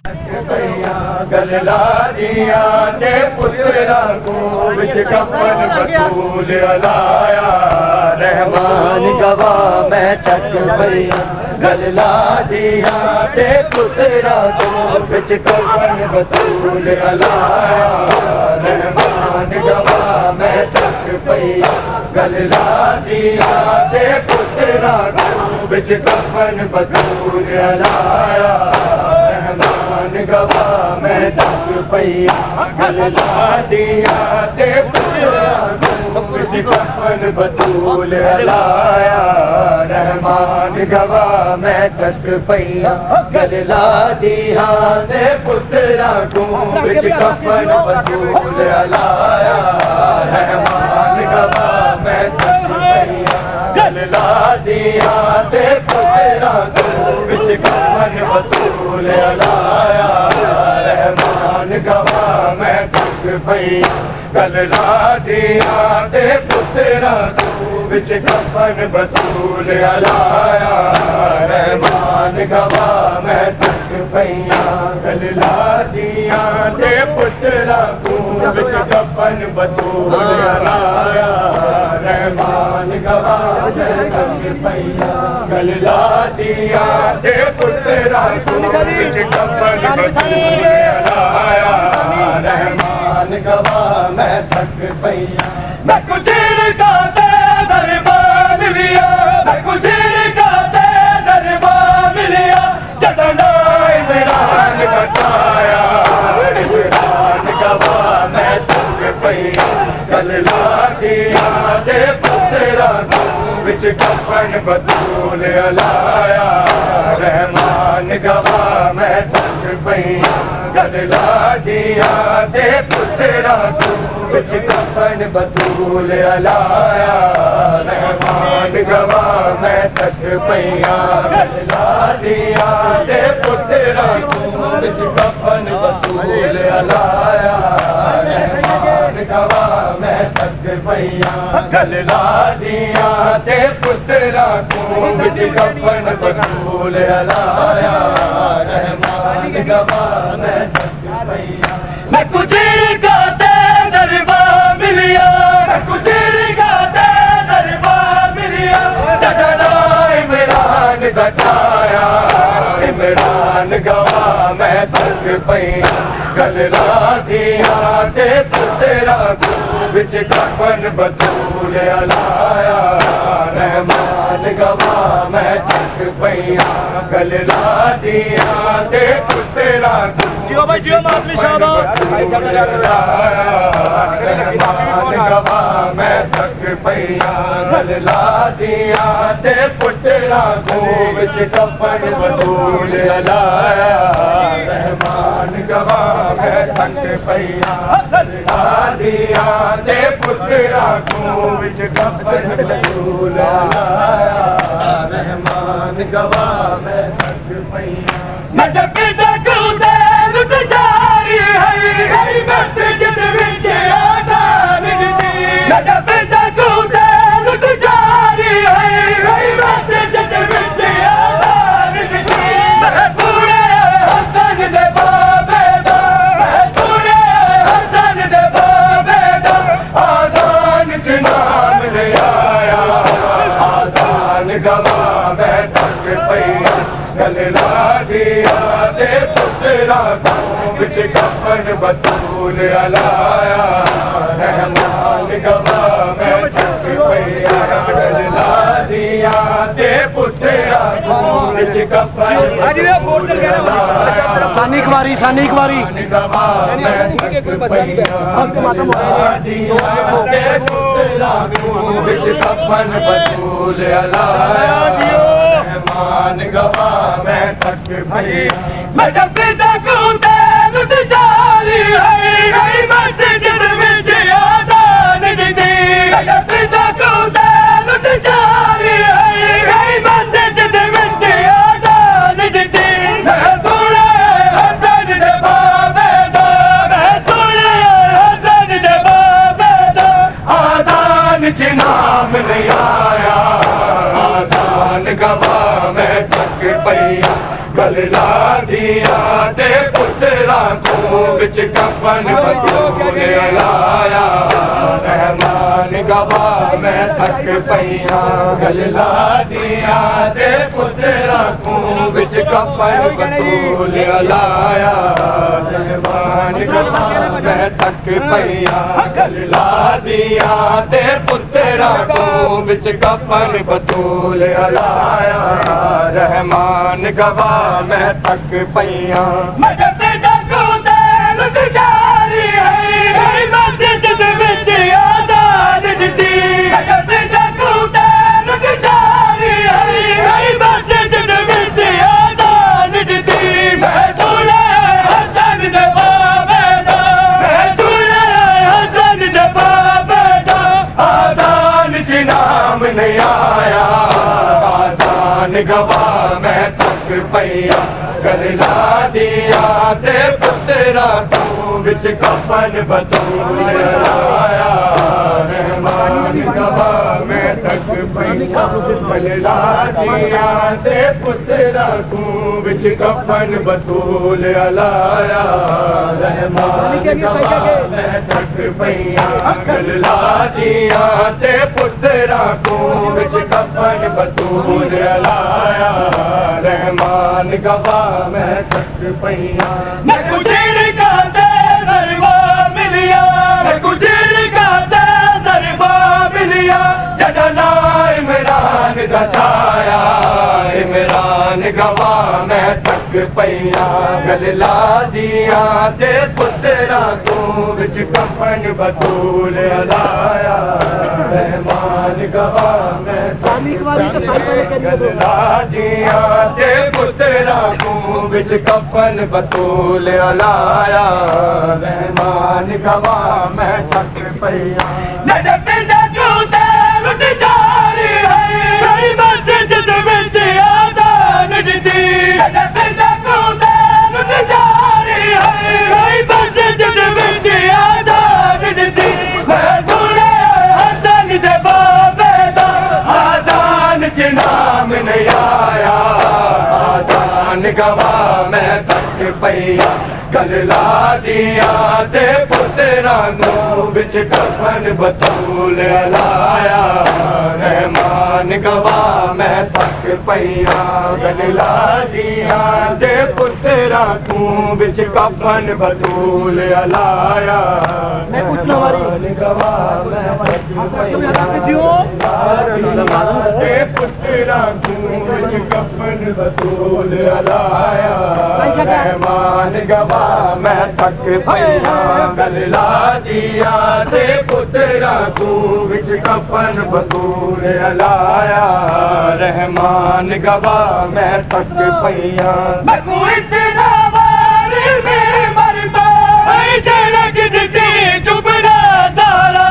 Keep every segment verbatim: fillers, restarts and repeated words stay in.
गल ला दिया ते पुत्रा को विच कफन बतूल अलाया रहमान गवाह मैं थक पईया गल ला दिया ते पुत्रा को विच कफन बतूल अलाया रहमान गवाह मैं थक पईया गल ला दिया ते पुत्रा को विच कफन बतूल अलाया रहमान गवाह मैं थक पईया गल ला दिया ते पुत्रा को विच कफन बतूल अलाया रहमान गवाह मैं थक पईया गल ला दिया ते पुत्रा को विच कफन बतूल अलाया रहमान गवाह मैं थक पईया गल ला दिया ते पुत्रा को विच कफन बतूल अलाया रहमान गवाह मैं थक पईया गल ला दिया ते पुत्रा को विच कफन बतूल अलाया रहमान गवाह मैं थक पईया गल ला दिया ते पुत्रा को विच कफन बतूल अलाया रहमान गवाह मैं थक पईया गल ला दिया ते पुत्रा को विच कफन बतूल अलाया रहमान गवाह मैं थक पईया मैं कुछ का दरबार लिया मैं कुछ का दरबार लिया जतना इमरान बचाया इमरान गवाह मैं थक पईया गल ला दिया ते पुत्रा को विच कफन बतूल अलाया रहमान गवाह मैं थक पईया गल ला दिया ते पुत्रा को विच कफन बतूल अलाया रहमान गवाह मैं थक पईया गल ला दिया ते पुत्रा को विच कफन बतूल अलाया रहमान गवाह मैं थक पईया गल ला दिया ते पुत्रा को विच कफन बतूल अलाया रहमान गवाह मैं थक पईया मैं कुछ का दरबार मिलिया मैं कुछ का दरबार मिलिया जतना इमरान बचाया इमरान गवाह मैं थक पईया गल ला दिया ते पुत्रा को विच कफन बतूल अलाया रहमान गवाह मैं थक पईया गल ला दिया ते पुत्रा को जियो भाई जियो मातली शाबाश रहमान गवाह मैं थक पईया गल ला दिया ते पुत्रा को विच कफन बतूल अलाया रहमान गवाह मैं थक पईया गल ला दिया ते पुत्रा को विच कफन बतूल अलाया रहमान गवाह मैं थक पईया मैं जग जगूदे लुट जारी है मस्जिद विच आजान दी मैं जग जगूदे लुट जारी है मस्जिद विच आजान दी मैं पूरे हसन दे बाबे दा मैं पूरे हसन दे बाबे दा आजान च नाम ले आया आजान गवाह मैं थक पईया गल ला दिया ते पुत्रा को विच कफन बतूल अलाया रहमान गवाह मैं थक पईया गल ला दिया ते पुत्रा को विच कफन बतूल अलाया सानी कुमारी सानी कुमारी गवाह मैं थक पईया गल ला दिया ते पुत्रा को विच कफन बतूल अलाया रहमान गवाह मैं थक पईया मैं जब जगूदे लुट जारी है मस्जिद विच आजान दी मैं जब जगूदे लुट जारी है मस्जिद विच आजान दी मैं सुने हसन दे बाबे दा मैं सुने हसन दे बाबे दा आजान च नाम ले आया आजान गवाह मैं थक पईया गल ला दिया ते पुत्रा को विच कफन बतूल लाया रहमान गवाह मैं थक पईया गलला दिया ते पुत्रा को विच कफन बतूल लाया रहमान गवाह मैं थक पईया गलला दिया ते पुत्रा को विच कफन बतूल लाया रहमान गवाह मैं थक पईया नहीं आया आजान गवाह मैं थक पईया गलला दिया ते पुत्रा को विच कफन बतूल लाया रहमान गवाह मैं थक पईया गलला दिया ते पुत्रा को विच कफन बतूल लाया रहमान गवाह मैं थक पईया गलला दिया ते पुत्रा को विच कफन बतूल लाया रहमान गवाह मैं थक पईया मैं गुजर का दरबा मिलिया मैं गुजर का दरबा मिलिया जडना इमरान दा छाया इमरान गवाह मैं थक पईया गलला दिया ते पुत्रा को विच कफन बतूल लाया रहमान गवाह मैं गलला दिया ते पुत्रा को विच कफन बतूल लाया रहमान गवाह मैं थक पईया नाम नहीं आया आजान गवाह मैं थक पईया गलला दिया ते पुत्रा को विच कफन बतूल लाया रहमान गवाह मैं थक पईया गलला दिया ते पुत्रा को विच कफन बतूल लाया रहमान गवाह मैं थक पईया ते पुत्रा को विच कफन बतूल लाया रहमान गवाह मैं थक पईया गलला दिया ते पुत्रा को विच कफन बतूल लाया रहमान गवाह मैं थक पईया चुप ना तारा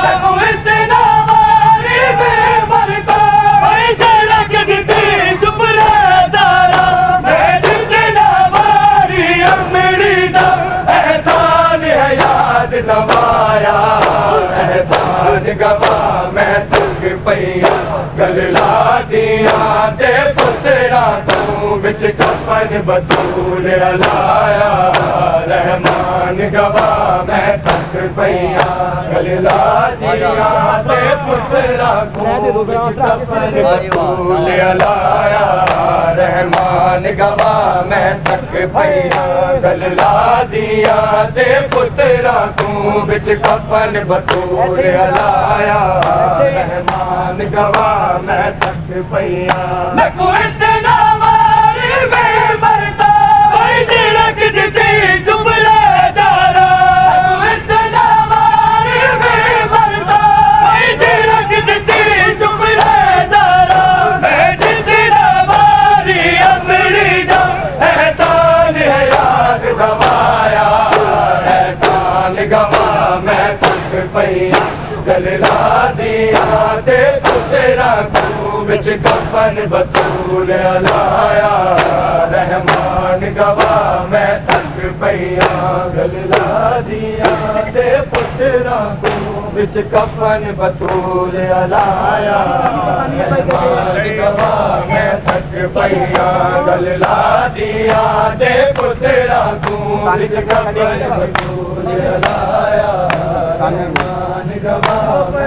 दबाया एहसान गवाह मैं थक पईया गलला दिया ते पुत्रा को विच कफन बतूल लाया रहमान गवाह मैं थक पईया गलला दिया ते पुत्रा को विच कफन बतूल लाया रहमान गवाह मैं थक पईया गलला दिया ते पुत्रा को विच कफन बतूल लाया रहमान गवाह मैं थक पईया मैं को इतना मारे में मरता भाई तेरा कितनी जुमला दारा मैं को इतना मारे में मरता भाई तेरा कितनी जुमला दारा मैं जितना मारी अमरी दा एहसान है याद दबाया एहसान गवाह मैं थक पईया गलला दिया ते पुत्रा को विच कफन बतूल लाया रहमान गवाह मैं थक पईया गलला दिया ते पुत्रा को विच कफन बतूल लाया रहमान गवाह मैं थक पईया गलला दिया ते पुत्रा को विच कफन बतूल लाया रहमान गवाह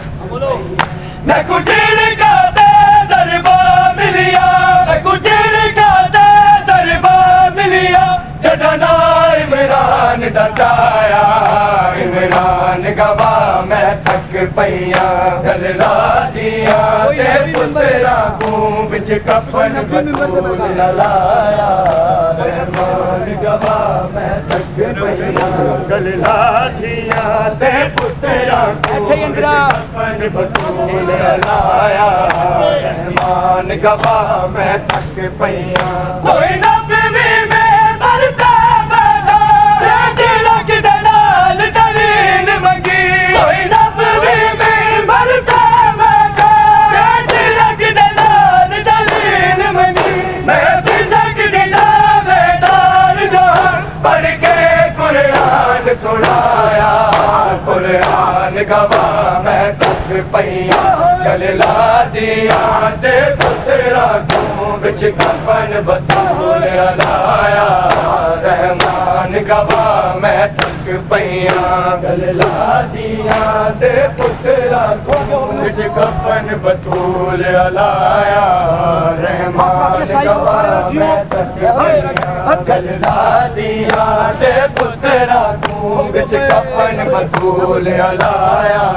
मैं कुछ का दे दरबा मिलिया मैं कुछ का दे दरबा मिलिया जडना इमरान दा चाया इमरान गवाह मैं थक पईया गलला दिया ते पुत्रा को विच कफन बतूल लाया रहमान गवाह मैं थक पईया गलला दिया ते पुत्रा को विच कफन बतूल लाया रहमान गवाह मैं थक पईया कोई ना बीवी में मरता बना तिलक दे नाल दलील मंगी कोई ना बीवी में मरता बना तिलक दे नाल दलील मंगी मैं तिलक दी दावेदार जो पढ़ के कुरान सुनाया कुरान गवाह मैं थक पईया गलला दिया ते पुत्रा को विच कफन बतूल लाया रहमान गवाह मैं थक पईया गलला दिया ते पुत्रा को विच कफन बतूल लाया रहमान गवाह मैं थक पईया गलला दिया ते पुत्रा को विच कफन बतूल लाया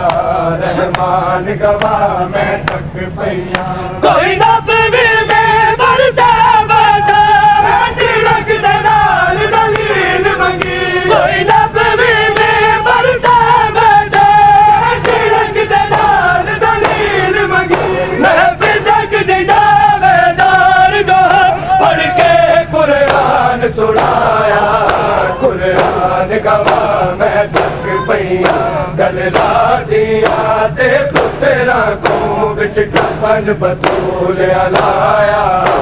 रहमान गवाह मैं थक पईया कोई ना बीवी में मरता बना तिलक दे नाल दलील मंगी कोई ना बीवी में मरता बना तिलक दे नाल दलील मंगी मैं तिलक दी दावेदार जो पढ़ के कुरान सुनाया कुरान गवाह मैं थक पईया गलला दिया ते पुत्रा को विच कफन बतूल लाया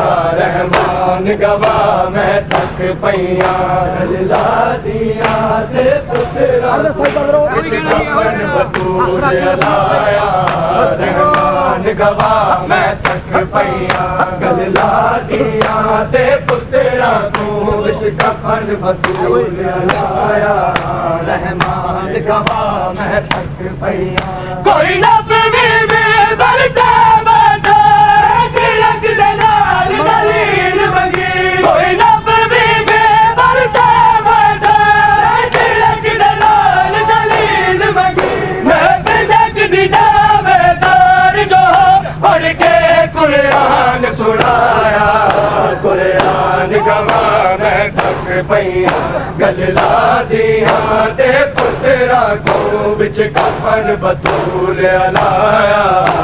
रहमान गवाह मैं थक पईया गलला दिया ते पुत्रा को विच कफन बतूल लाया रहमान गवाह मैं थक पईया गलला दिया ते पुत्रा को विच कफन बतूल लाया रहमान गवाह मैं थक पईया कोई ना बीवी में मरता बना तिलक दे नाल दलील मंगी कोई ना बीवी में मरता बना तिलक दे नाल दलील मंगी मैं तिलक दी दावेदार जो पढ़ के कुरान सुनाया कुरान गवाह मैं थक पईया गलला दिया ते पुत्रा को विच कफन बतूल लाया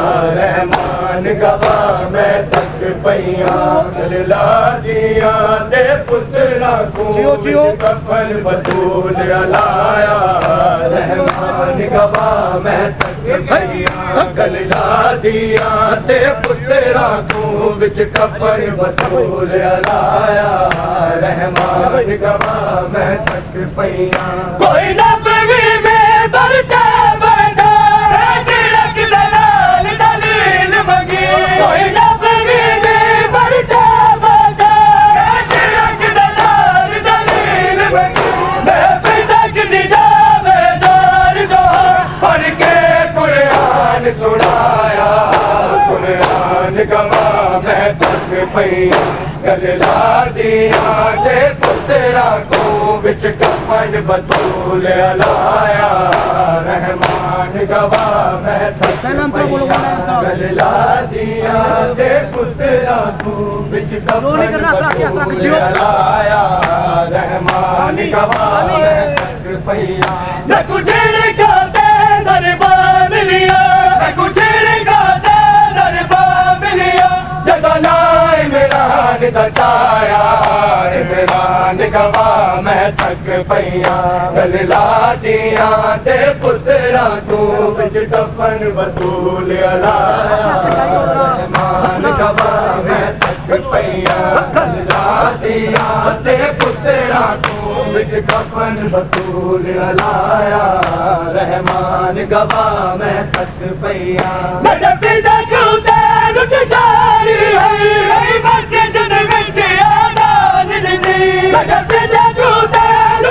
रहमान गवाह मैं थक पईया गलला दिया ते पुत्रा को विच कफन बतूल लाया रहमान गवाह मैं थक पईया गलला दिया ते पुत्रा को विच कफन बतूल लाया रहमान गवाह मैं थक पईया कोई ना बीवी में मरता बना तिलक दे नाल दलील मंगी कोई ना बीवी में मरता बना तिलक दे नाल दलील मंगी मैं तिलक दी दावेदार जो पढ़ के कुरान सुनाया कुरान गवाह मैं थक पईया गलला दिया ते पुत्रा को विच कफन बतूल लाया रहमान गवाह मैं थक पईया गलला दिया ते पुत्रा को विच कफन बतूल लाया रहमान गवाह मैं थक पईया मैं कुछ का दे दरबा मिलिया मैं कुछ का दे दरबा मिलिया जडना इमरान दा चाया इमरान गवाह मैं थक पईया गलला दिया ते पुत्रा को विच कफन बतूल लाया रहमान गवाह मैं थक पईया गलला दिया ते पुत्रा को विच कफन बतूल लाया रहमान गवाह मैं थक पईया मेरे पिता क्यों ते रुक जारी है मस्जिद विच आदान दी मेरे पिता क्यों ते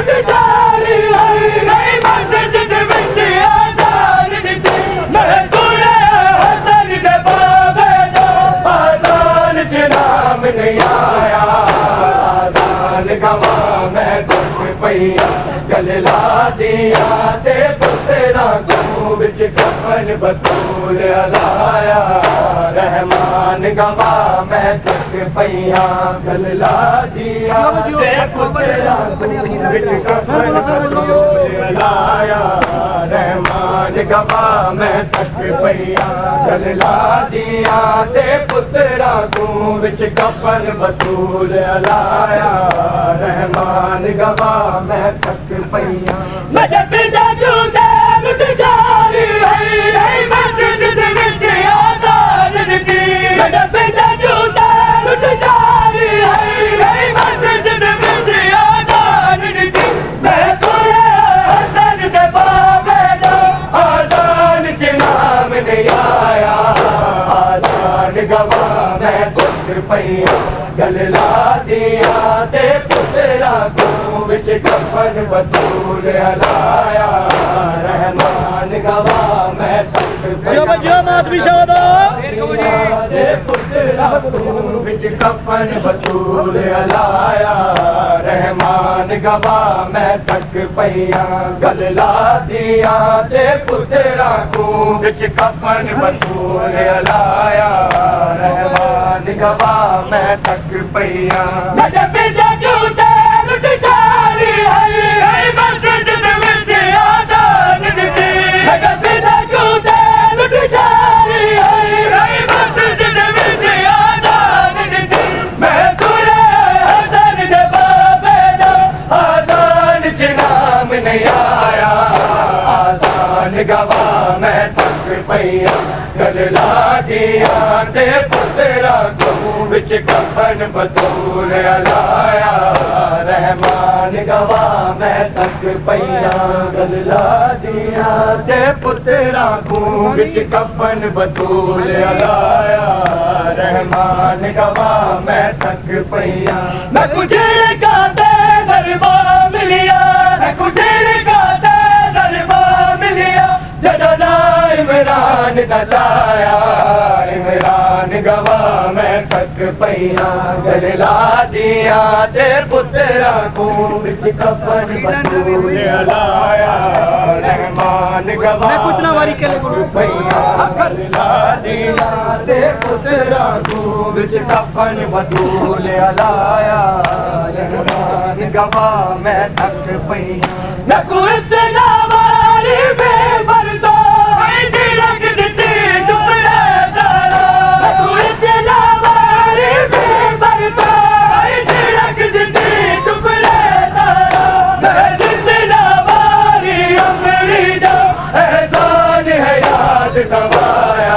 मैं तक पैया गल ला दिया ते पुत्रा को विच कफन बतूल लाया रहमान गवा मैं तक पैया गल ला दिया ते पुत्रा को विच कफन बतूल लाया रहमान गवा मैं तक पैया गल ला दिया ते पुत्रा को विच कफन बतूल लाया रहमान गवा मैं तक पैया मेरे पिता जूते लुट जारी है मस्जिद विच आजाद दी मेरे पिता जूते लुट जारी है मस्जिद विच आजाद दी मैं कोले हसन दे बाबे दा आजान च नाम नहीं आया आजान गवा मैं तक पैया गल ला दिया ते पुत्रा को विच कफन बतूल लाया रहमान गवा मैं तक ते पुत्रा को विच कफन बतूल लाया रहमान गवा मैं तक पैया गल ला दिया ते पुत्रा को विच कफन बतूल लाया रहमान गवा मैं तक पैया मेरे पिता जूते लुट जारी है मस्जिद विच आजाद दी मेरे पिता जूते लुट जारी है मस्जिद विच आजाद दी मैं तुरे हसन दे बाबे दा आजान च नाम नहीं आया आजान गवा मैं तक पैया गल ला दिया ते पुत्रा को विच कफन बतूल लाया रहमान गवा मैं तक पैया गल ला दिया ते पुत्रा को विच कफन बतूल लाया रहमान गवा मैं तक पैया मैं गुजर का ते दरबार मिलिया मैं गुजर का ते दरबार मिलिया जदा ना इमरान दा चाया इमरान गवा मैं तक पैया गल ला दिया ते पुत्रा को विच कफन बतूल लाया रहमान गवा कितना बारी के पैया गल ला दिया ते पुत्रा को विच कफन बतूल लाया रहमान गवा मैं तक पैया मैं को इतना वारी में मरदा है दिलक दी टुकड़े दारा मैं को इतना वारी में मरदा है दिलक दी टुकड़े दारा मैं जितना वारी अमरी दा एहसान है याद गवाया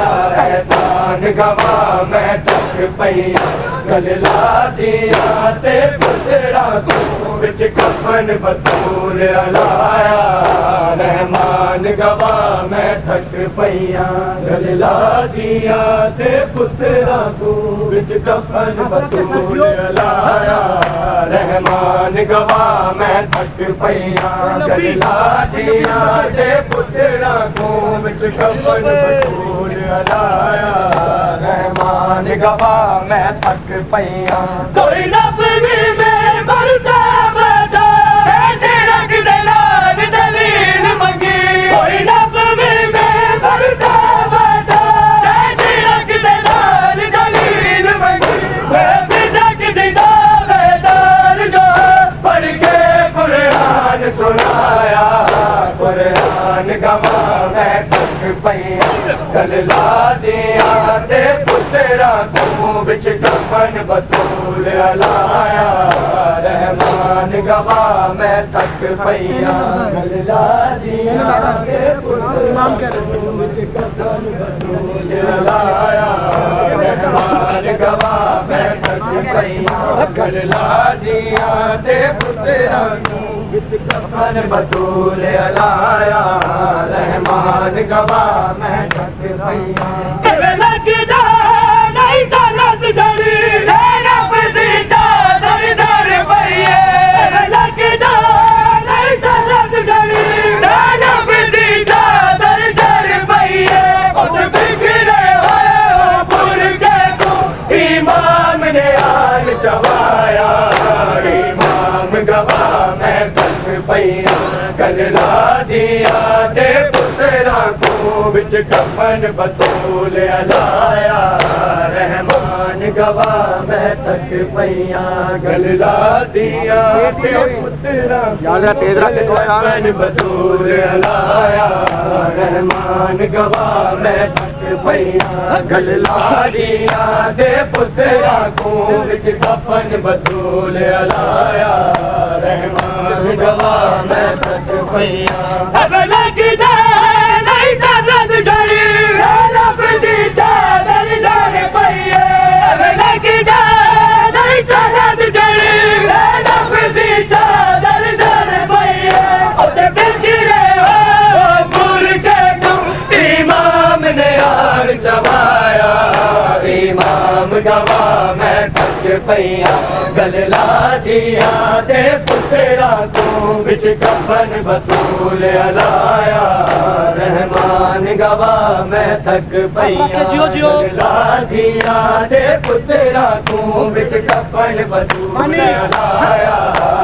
एहसान गवा मैं तक पैया गल ला दिया ते पुत्रा को विच कफन बतूल लाया रहमान गवा मैं तक पैया गल ला दिया ते पुत्रा को विच कफन बतूल लाया रहमान गवा मैं तक पैया गल ला दिया ते पुत्रा को विच कफन बतूल लाया रहमान गवा मैं तक पैया कोई नबी में मरता बैठा ऐसे रख दलाल दलील मंगी कोई नबी में मरता बैठा ऐसे रख दलाल दलील मंगी मैं पिता की दीदार जो पढ़ के कुरान सुनाया कुरान गवा मैं तक पैया गल ला दिया ते पुत्रा को विच कफन बतूल लाया रहमान गवा मैं तक पैया गल ला दिया ते पुत्रा को विच कफन बतूल लाया रहमान गवा मैं तक पैया गल ला दिया ते पुत्रा को विच कफन बतूल लाया रहमान गवा मैं तक पैया लगदा नहीं सालत जड़ी तेरा पति चादर दर भैया लगदा नहीं सालत जड़ी तेरा पति चादर दर भैया उस बिगड़े हुए पुर के को इमाम ने आल चवाया इमाम गवाह मैं थक पईया गलला दिया दे पुत्रा को विच कफन बतूल अलाया रहमान गवाह मैं थक पईया गलला दिया दे पुत्रा कफन बतूल अलाया रहमान गवाह मैं थक पईया गलला दिया दे पुत्रा को विच कफन बतूल अलाया रहमान गवाह मैं थक पईया अब लग जाए नहीं जन्नत जड़ी रब दी चादर जाने पईए अब लग जाए नहीं जन्नत जड़ी रब दी चादर जाने पईए ओते बिखरे हो भूल के तुम इमाम ने यार चबाया इमाम गवाह मैं थक पईया गलला दिया दे पुत्रा को विच कफन बतूल अलाया रहमान गवाह मैं थक पईया गलला दिया दे पुत्रा को विच कफन बतूल अलाया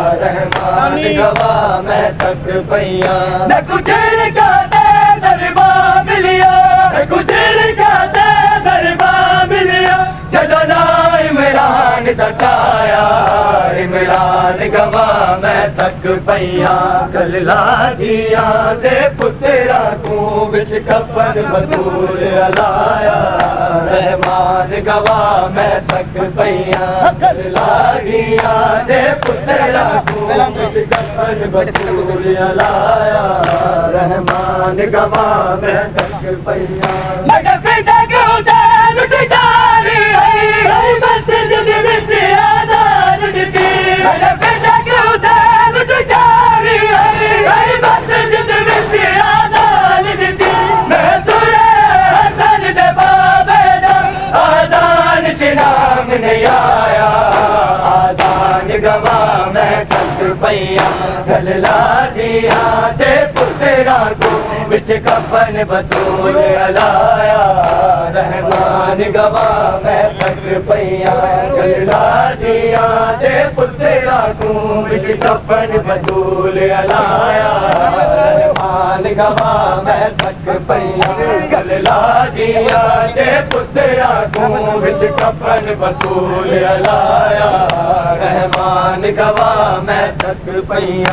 रहमान गवाह मैं थक पईया मैं गुजर का दे दरबार मिलिया मैं गुजर का दे दरबार मिलिया जदना इमरान दचाया इमरान गवाह मैं थक पईया गलला दिया दे पुत्रा को विच कफन बतूल अलाया रहमान गवाह मैं थक पईया गलला दिया दे पुत्रा को विच कफन बतूल अलाया रहमान गवाह मैं थक पईया मगर फिदा क्यों दे लुट जारी है मस्जिद विच आजाद दी मगर फिदा क्यों दे लुट जारी है मस्जिद विच आजाद दी मैं तुरे हसन दे बाबे दा आजान च नाम नहीं आया आजान गवाह मैं थक पईया गलला दिया दे पुत्रा को विच कफन बतूल अलाया रहमान गवाह मैं थक पईया गलला दिया दे पुत्रा को विच कफन बतूल अलाया रहमान गवाह मैं थक पईया गलला दिया दे पुत्रा को विच कफन बतूल अलाया रहमान गवाह मैं थक पईया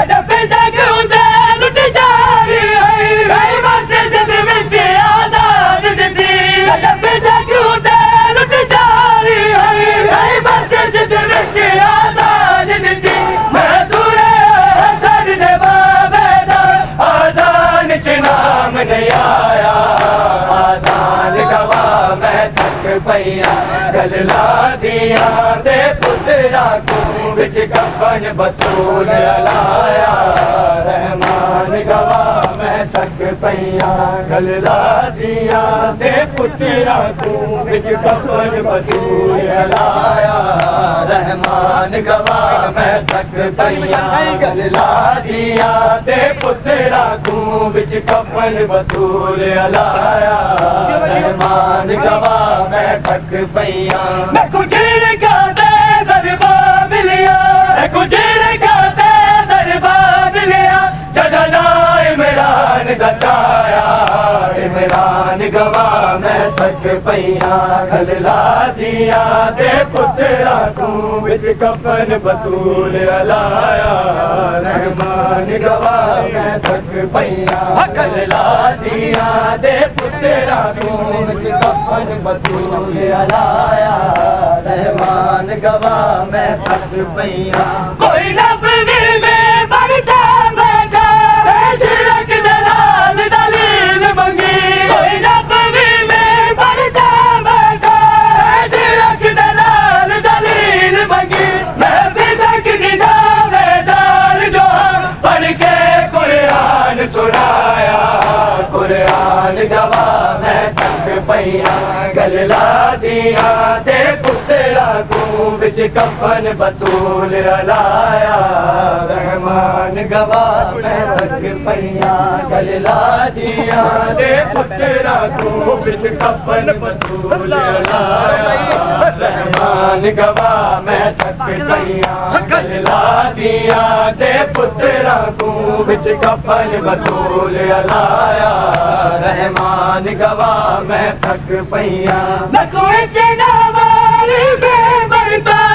लुट जारी है मस्जिद विच आजाद दी लुट जारी है मस्जिद विच आजाद दी मैं तुरे हसन दे बाबे दा आजान च नाम नहीं आया आजान गवाह मैं थक पईया गलला दिया दे पुत्रा को विच कफन बतूल अलाया रहमान गवाह मैं थक पईया गलला दिया दे पुत्रा को विच कफन बतूल अलाया रहमान गवाह मैं थक पईया गलला दिया दे पुत्रा को विच कफन बतूल अलाया रहमान गवाह मैं थक पईया मैं गुजर का दे दरबार मिलिया मैं गुजर का दे दरबार मिलिया जदना इमरान दचाया इमरान गवाह मैं थक पईया गलला दिया दे पुत्रा को विच कफन बतूल अलाया रहमान गवाह मैं थक पईया गलला दिया दे पुत्रा को विच कफन बतूल अलाया रहमान गवाह मैं थक पईया कोई नबी में बढ़ता बैठा झिड़क दलाल दलील मंगी कोई नबी में बढ़ता बैठा झिड़क दलाल दलील मंगी मैं फिदक निदावेदार जो पढ़ के कुरान सुनाया कुरान गवाह मैं थक पईया गलला दिया दे पुत्रा को विच कफन बतूल अलाया रहमान गवाह मैं थक पईया गलला दिया दे पुत्रा तू बिच कफन बतूल लाया रहमान गवाह मैं थक पईया गलला दिया दे पुत्रा तू बिच कफन बतूल लाया रहमान गवाह मैं थक पईया न कोई के नावार बेबरता